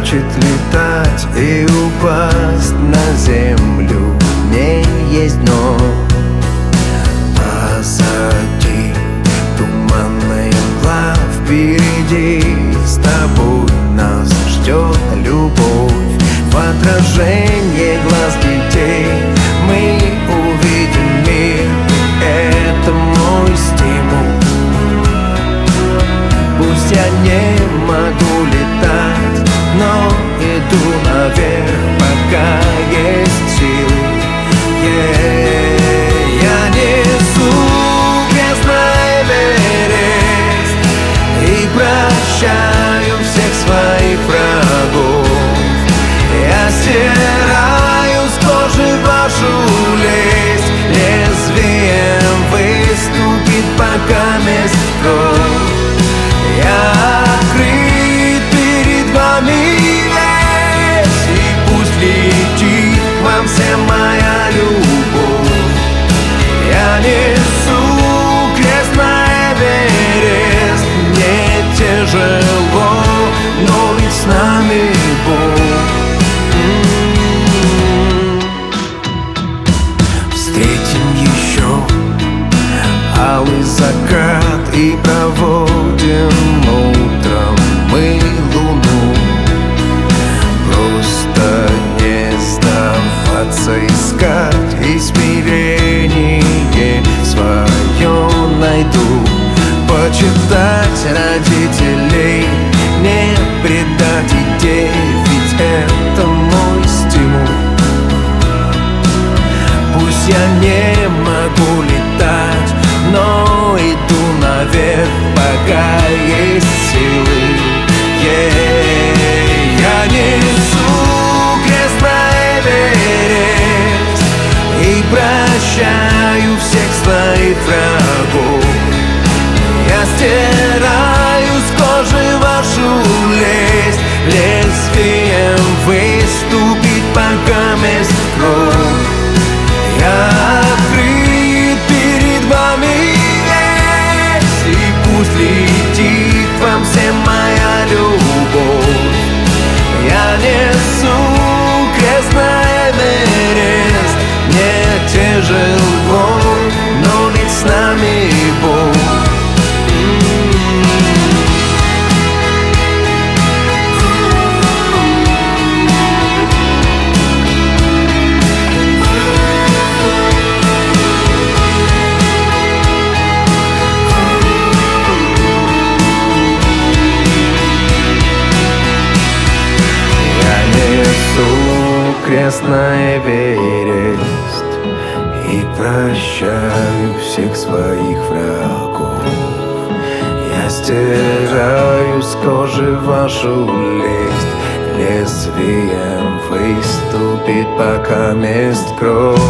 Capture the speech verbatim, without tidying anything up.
хочет летать и упасть на землю. В ней есть дно. Позади туманная мгла, впереди с тобой нас ждет любовь. В отражении глаз детей мы увидим мир. Это мой стимул. Пусть я не могу летать, но иду наверх, пока есть силы. Yeah. Я несу крест на Эверест и прощаю всех своих врагов. Я стираю с кожи вашу лесть, лезвием выступит, пока мест кровь. Я открыт перед вами весь, и пусть летит к вам вся моя любовь. Я несу крест на Эверест, мне тяжело, но ведь с нами Бог. Встретим еще алый закат и проводим утром мы луну. Просто не сдаваться, искать и смирение свое найду. Почитать родителей, не предать идей, ведь это мой стимул. Пусть я не могу летать, но иду наверх, пока есть силы. Yeah. Я несу крест на Эверест и прощаю всех своих врагов. Я стираю с кожи вашу лесть, лезвием выступит, пока мест кровь. Я открыт перед вами весь, и пусть летит вам вся моя любовь. Я несу крест на Эверест, мне тяжело, но ведь с нами Бог. Крест на Эверест и прощаю всех своих врагов. Я стираю с кожи вашу лесть, лезвием выступит, пока мест кровь.